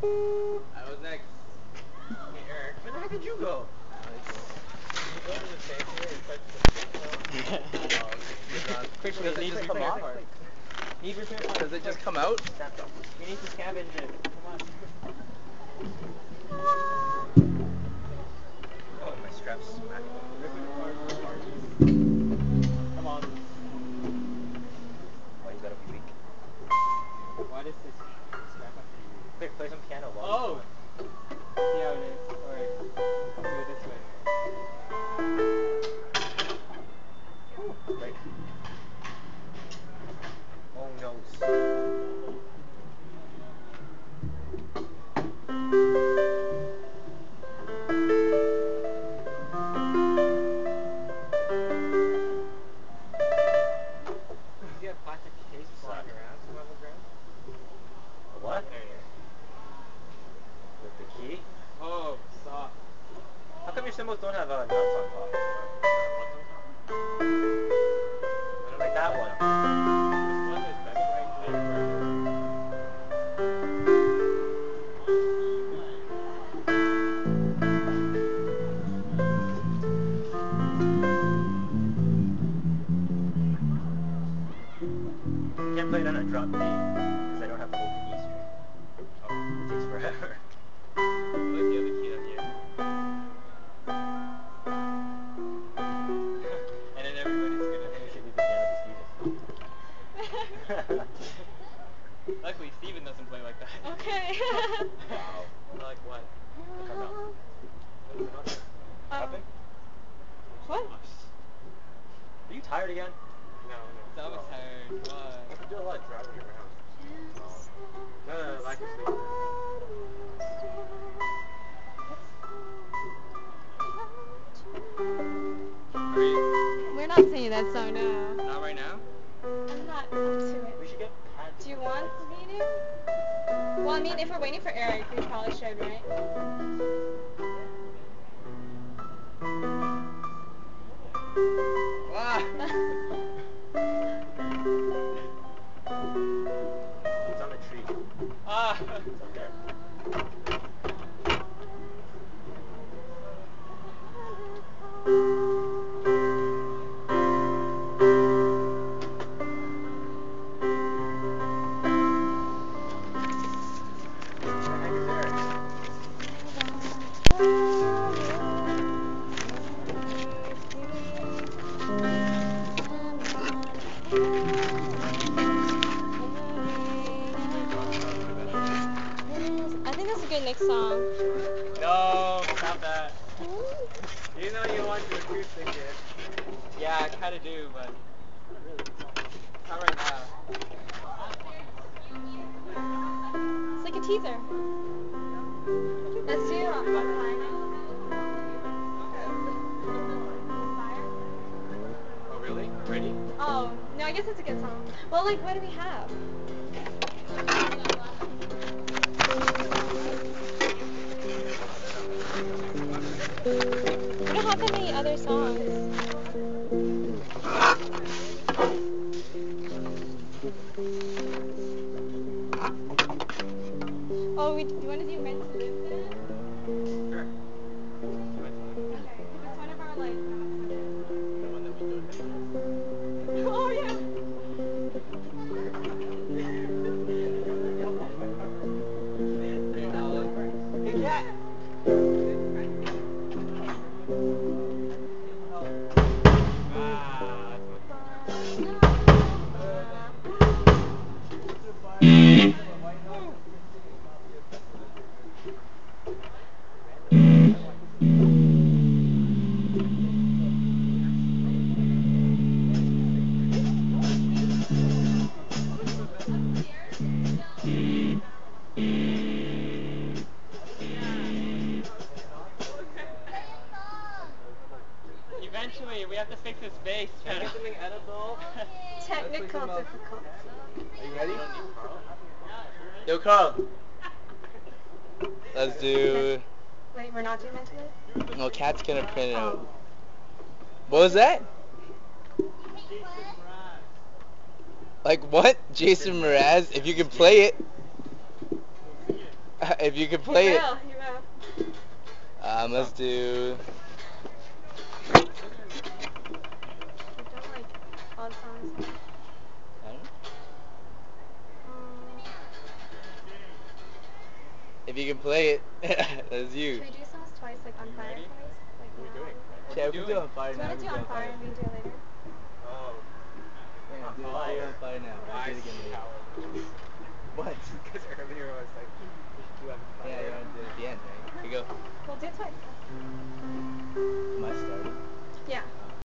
I was next. Hey, Eric, where the heck did you go? Quickly, Does it just come off? Does it just come out? You need to scavenge it. Come on. Oh, my strap's smacked. Come on. Why you gotta be weak? Why does this strap have to be weak? Quick, play some piano while Oh! See how it is. Alright. Do it this way. Right. Oh no. Does he have plastic case flying around some level ground? What? There you With the key? go. Oh, soft. How come your cymbals don't have nuts on top? Like that one. This one is better right there. I can't play it on a drop D because I don't have the whole E string. Oh, it takes forever. What's the other key on here? And then everybody's I gonna. think we should leave the piano to Steven. Luckily, Steven doesn't play like that. Okay. Wow. Like what? Come on. What happened? What? Are you tired again? No, no. That was tired. Why? I do a lot of driving around. No, like a sleep. Are you? We're not singing that song now. Not right now? I'm not up to it. We should get pads. Do you want me to? Well, I mean, if we're waiting for Eric, we probably should, right? Ah! It's on the tree. Ah! It's up there. Where the heck is Eric? I think that's a good next song. No, stop that. You know you want your acoustic it. Yeah, I kinda do, but not right now. It's like a teaser. Let's do Oh really? Ready? Oh, no, I guess it's a good song. Well, like, what do we have? We don't have that many other songs. Oh, you want to do Meant to Live then? Sure. Okay, it's one of our, like, The one that we do it. oh, yeah. Hey, cat! Eventually, we have to fix this bass. Can I get something edible? Technical difficulty. Are you ready? Yo, Carl. Let's do. Wait, we're not doing Meant to Live? No, Cat's gonna print it out. What was that? Like what? Jason Mraz? If you can play it. If you could play it. You will. Let's do. You've done like odd songs. I don't know. If you can play it, that's you. Should we do songs twice, like on fire Ready? twice? Like What are we now? doing? Yeah, we can do it on Do fire you now. want to do on fire and we can do it later? Oh. Yeah, do it on fire now. I We'll do it again see later. how it is. What? Because earlier I was like, we should do it on fire. Yeah, you want to do it at the end, right? Here you go. We'll do it twice. Am I starting?